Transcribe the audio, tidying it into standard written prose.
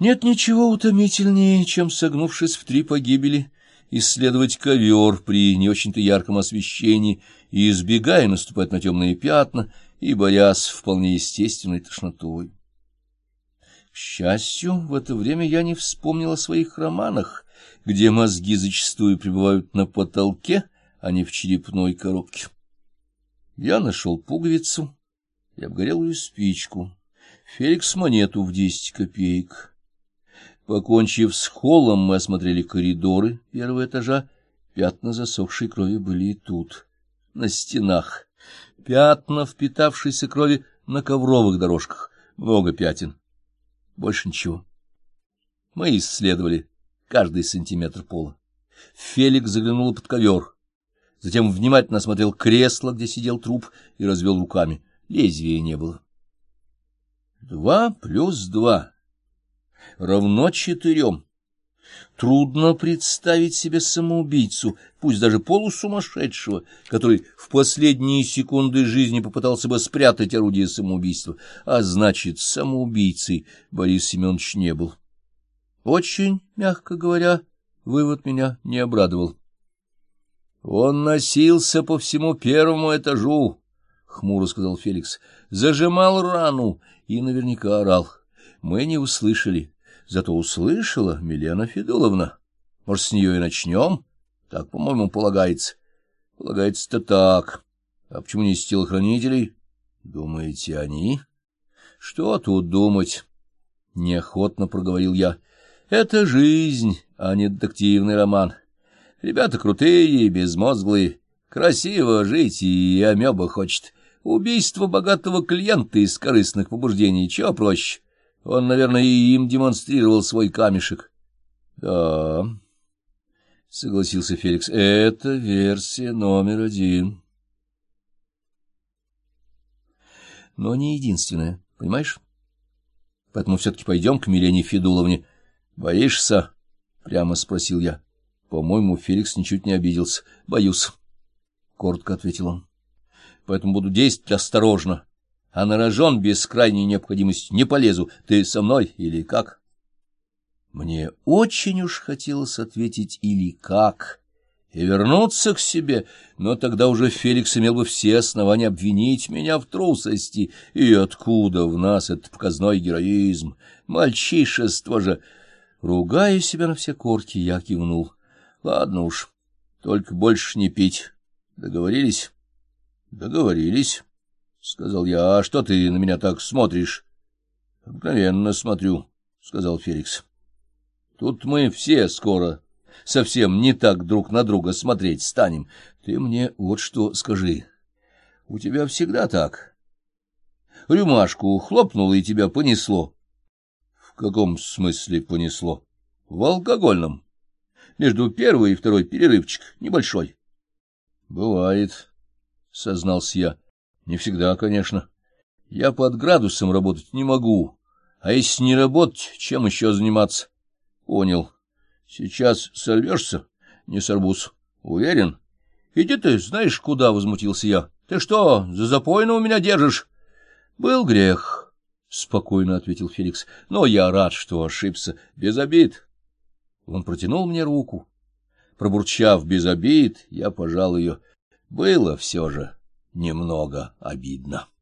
Нет ничего утомительнее, чем, согнувшись в 3 погибели, исследовать ковер при не очень-то ярком освещении и избегая наступать на темные пятна и борясь с вполне естественной тошнотой. К счастью, в это время я не вспомнил о своих романах, где мозги зачастую пребывают на потолке, а не в черепной коробке. Я нашел пуговицу и обгорелую спичку, Феликс монету в 10 копеек. Покончив с холлом, мы осмотрели коридоры 1-го этажа. Пятна засохшей крови были и тут, на стенах. Пятна впитавшейся крови на ковровых дорожках. Много пятен. Больше ничего. Мы исследовали каждый сантиметр пола. Феликс заглянул под ковер. Затем внимательно осмотрел кресло, где сидел труп, и развел руками. Лезвия не было. 2 плюс 2 равно 4. Трудно представить себе самоубийцу, пусть даже полусумасшедшего, который в последние секунды жизни попытался бы спрятать орудие самоубийства, а значит, самоубийцей Борис Семенович не был. Очень, мягко говоря, вывод меня не обрадовал. Он носился по всему 1-му этажу, — хмуро сказал Феликс, — зажимал рану и наверняка орал. Мы не услышали. Зато услышала Милена Федуловна. Может, с нее и начнем? Так, по-моему, полагается. Полагается-то так. А почему не с телохранителей? Думаете, они? Что тут думать? Неохотно проговорил я. Это жизнь, а не детективный роман. Ребята крутые, безмозглые. Красиво жить и амеба хочет. Убийство богатого клиента из корыстных побуждений. Чего проще? Он, наверное, и им демонстрировал свой камешек. — Да, — согласился Феликс, — это версия номер 1. Но не единственная, понимаешь? Поэтому все-таки пойдем к Милене Федуловне. — Боишься? — прямо спросил я. По-моему, Феликс ничуть не обиделся. — Боюсь, — коротко ответил он. — Поэтому буду действовать осторожно. А на рожон без крайней необходимости не полезу. Ты со мной или как? Мне очень уж хотелось ответить «или как» и вернуться к себе, но тогда уже Феликс имел бы все основания обвинить меня в трусости. И откуда в нас этот показной героизм? Мальчишество же! Ругая себя на все корки, я кивнул. Ладно уж, только больше не пить. Договорились? Договорились. — сказал я. — А что ты на меня так смотришь? — Обыкновенно смотрю, — сказал Феликс. — Тут мы все скоро совсем не так друг на друга смотреть станем. Ты мне вот что скажи. У тебя всегда так? Рюмашку хлопнуло и тебя понесло. — В каком смысле понесло? — В алкогольном. Между 1-й и 2-й перерывчик небольшой. — Бывает, — сознался я. Не всегда, конечно. Я под градусом работать не могу. А если не работать, чем еще заниматься? Понял. Сейчас сорвешься? Не сорвусь. Уверен? Иди ты, знаешь, куда, возмутился я. Ты что, за запойного меня держишь? Был грех, спокойно ответил Феликс. Но я рад, что ошибся. Без обид. Он протянул мне руку. Пробурчав без обид, я пожал ее. Было все же немного обидно.